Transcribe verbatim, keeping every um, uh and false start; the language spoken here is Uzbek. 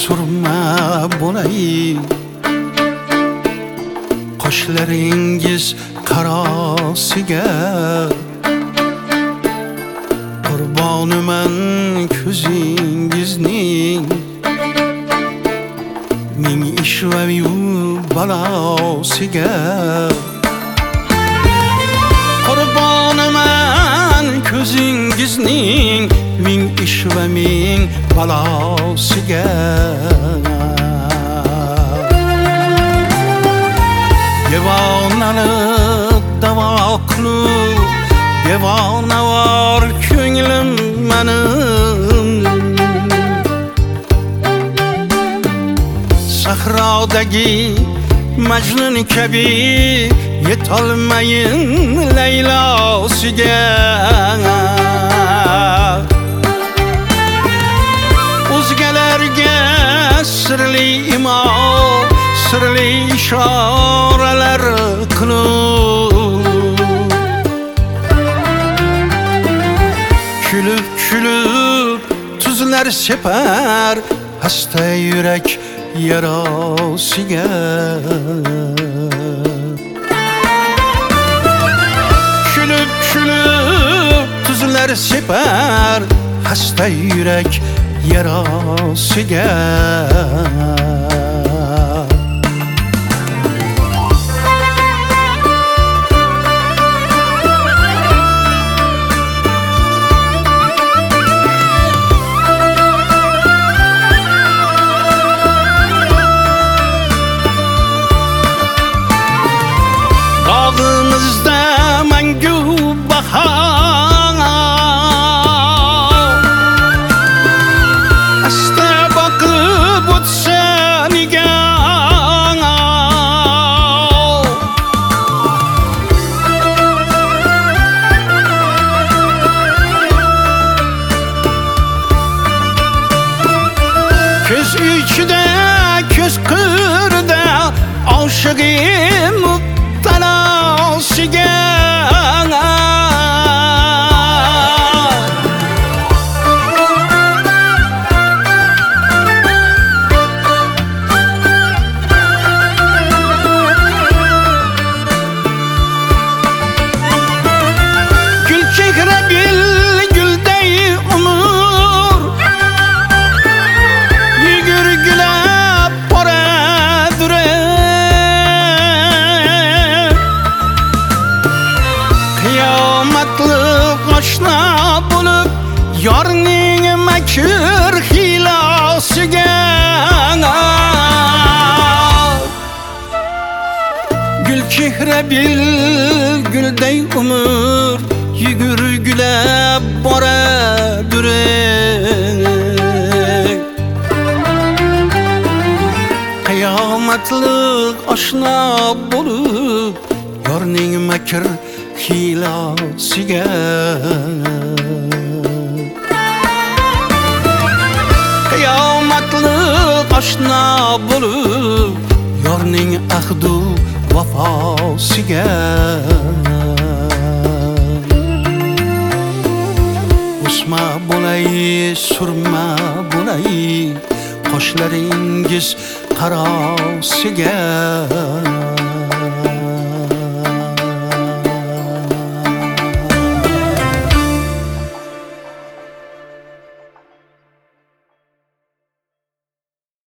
surma bo'lay, qoshlaringiz qarosiga qurboniman ko'zingizning ming ish va balosiga. Qurboniman ko'zingizning ming ish va ming balosiga. Devonalik davo qilib devonavor ko'nglim menim, sahrodagi Majnun kabi yetolmayin Laylosiga. O'zgalarga sirli imo, sirli ishoralar qilib, kulib kulib tuzlar separ hasta yurak yarosiga. Kulib kulib tuzlar separ hasta yurak yarosiga. Dağımızda mangu bahar, asta bakıp o'tsa nigar. Ko'z ichida ko'z qirda oshiqim talosiga. Gül chehra bil gulday umr, yugurgilab boradur. Qiyomatlik oshna bo'lib yorning makr hilosiga. Gul chehra bil gulday umr, yugurgilab boradur. Qiyomatlik oshna bo'lib yorning makr hilosiga. Qiyomatlik oshna bo'lib yorning ahdu vafosiga. O'sma bo'lay, surma bo'lay, qoshlaringiz qarosiga.